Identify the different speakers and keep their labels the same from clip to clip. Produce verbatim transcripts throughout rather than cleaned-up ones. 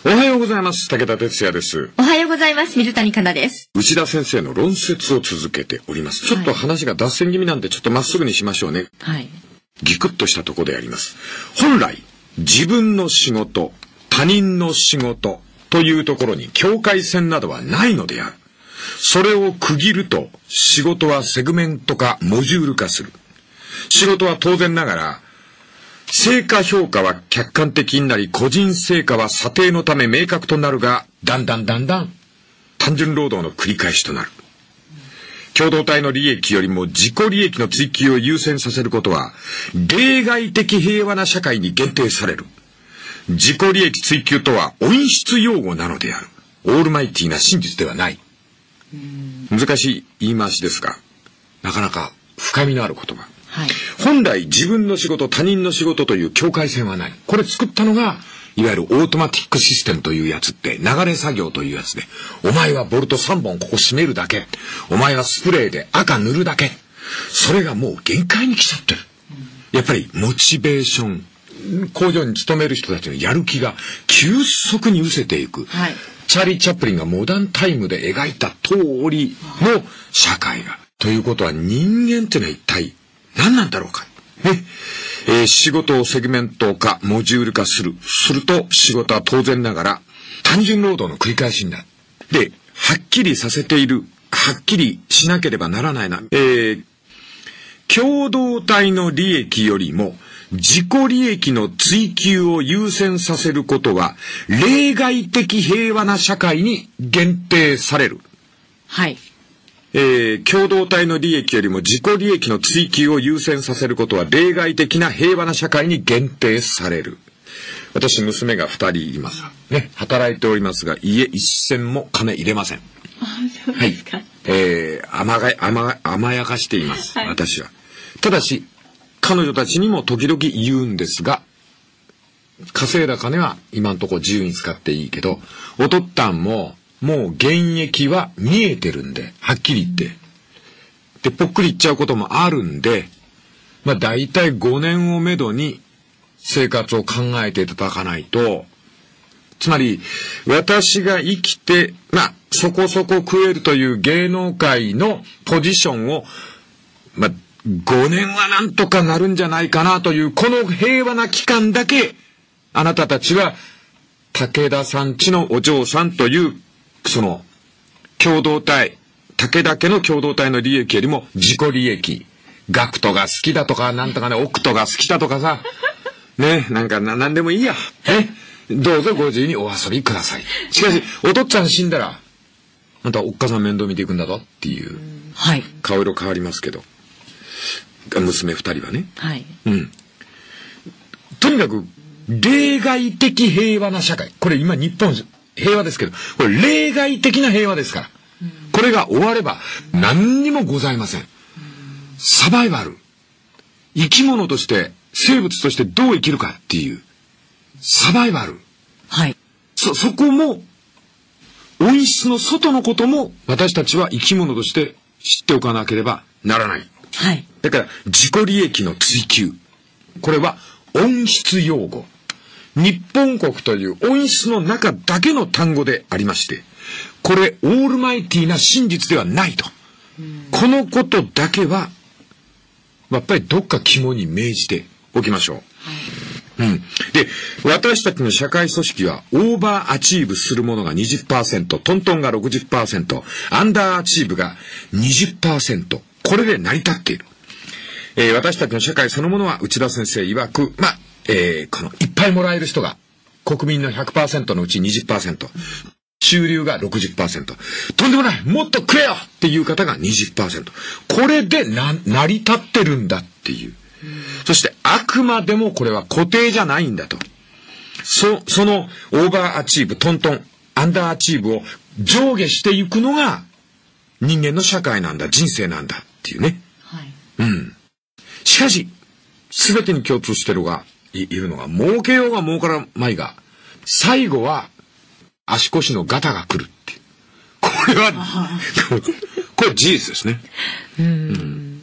Speaker 1: おはようございます。武田哲也です。
Speaker 2: おはようございます。水谷香奈です。
Speaker 1: 内田先生の論説を続けております。ちょっと話が脱線気味なんで、ちょっとまっすぐにしましょうね。
Speaker 2: はい。
Speaker 1: ギクッとしたところであります。本来、自分の仕事、他人の仕事というところに境界線などはないのである。それを区切ると、仕事はセグメント化、モジュール化する。仕事は当然ながら、成果評価は客観的になり、個人成果は査定のため明確となるが、だんだんだんだん単純労働の繰り返しとなる。共同体の利益よりも自己利益の追求を優先させることは、例外的平和な社会に限定される。自己利益追求とは音質用語なのである。オールマイティーな真実ではない。難しい言い回しですが、なかなか深みのある言葉。はい、本来自分の仕事、他人の仕事という境界線はない。これ作ったのが、いわゆるオートマティックシステムというやつって、流れ作業というやつで、お前はボルトさんぼんここ締めるだけ。お前はスプレーで赤塗るだけ。それがもう限界に来ちゃってる。やっぱりモチベーション、工場に勤める人たちのやる気が急速に失せていく。はい、チャーリー・チャップリンがモダンタイムで描いた通りの社会が。ということは人間ってのは一体、何なんだろうか。ね。えー、仕事をセグメント化、モジュール化する。すると、仕事は当然ながら、単純労働の繰り返しになる。で、はっきりさせている、はっきりしなければならないな。えー、共同体の利益よりも、自己利益の追求を優先させることは、例外的平和な社会に限定される。
Speaker 2: はい。
Speaker 1: えー、共同体の利益よりも自己利益の追求を優先させることは例外的な平和な社会に限定される。私、娘が二人います。ね、働いておりますが、家一銭も金入れません。
Speaker 2: あ、そうですか。
Speaker 1: はい、えー、甘が、甘、甘やかしています。はい、私は。ただし、彼女たちにも時々言うんですが、稼いだ金は今んとこ自由に使っていいけど、おとったんも、もう現役は見えてるんで、はっきり言って。で、ぽっくり言っちゃうこともあるんで、まあ大体ごねんをめどに生活を考えていただかないと、つまり、私が生きて、まあそこそこ食えるという芸能界のポジションを、まあごねんはなんとかなるんじゃないかなという、この平和な期間だけ、あなたたちは、武田さんちのお嬢さんという、その、共同体、武田家の共同体の利益よりも自己利益、ガクトが好きだとか、なんとかね、オクトが好きだとかさ、ね、なんかな、なんでもいいや。ね、どうぞご自由にお遊びください。しかし、お父っつぁん死んだら、あんたおっかさん面倒見ていくんだぞっていう、はい。顔色変わりますけど、娘二人はね。はい。うん。とにかく、例外的平和な社会。これ今日本、平和ですけど、これ例外的な平和ですから。うん、これが終われば何にもございません。うん、サバイバル。生き物として、生物としてどう生きるかっていう。サバイバル。はい。そ、そこも、音質の外のことも私たちは生き物として知っておかなければならない。はい。だから自己利益の追求。これは音質用語。日本国という音質の中だけの単語でありまして、これオールマイティな真実ではないと。このことだけは、やっぱりどっか肝に銘じておきましょう。はい、うん。で、私たちの社会組織はオーバーアチーブするものが にじゅっパーセント、トントンが ろくじゅっパーセント、アンダーアチーブが にじゅっパーセント。これで成り立っている。えー、私たちの社会そのものは内田先生曰く、まあ、えー、このいっぱいもらえる人が国民の ひゃくパーセント のうち にじゅっパーセント、収入が ろくじゅっパーセント、とんでもない、もっと食えよっていう方が にじゅっパーセント、これでな成り立ってるんだっていう。そしてあくまでもこれは固定じゃないんだと。そそのオーバーアチーブ、トントン、アンダーアチーブを上下していくのが人間の社会なんだ、人生なんだっていうね。はい。うん。しかし全てに共通してるがいるのが、儲けようが儲からないが、最後は足腰のガタが来るっていう。これはこれ事実ですね。うん、うん、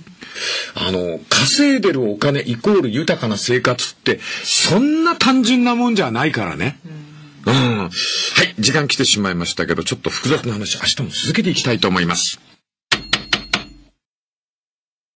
Speaker 1: あの稼いでるお金イコール豊かな生活ってそんな単純なもんじゃないからね。 うん。はい、時間来てしまいましたけど、ちょっと複雑な話、明日も続けていきたいと思います。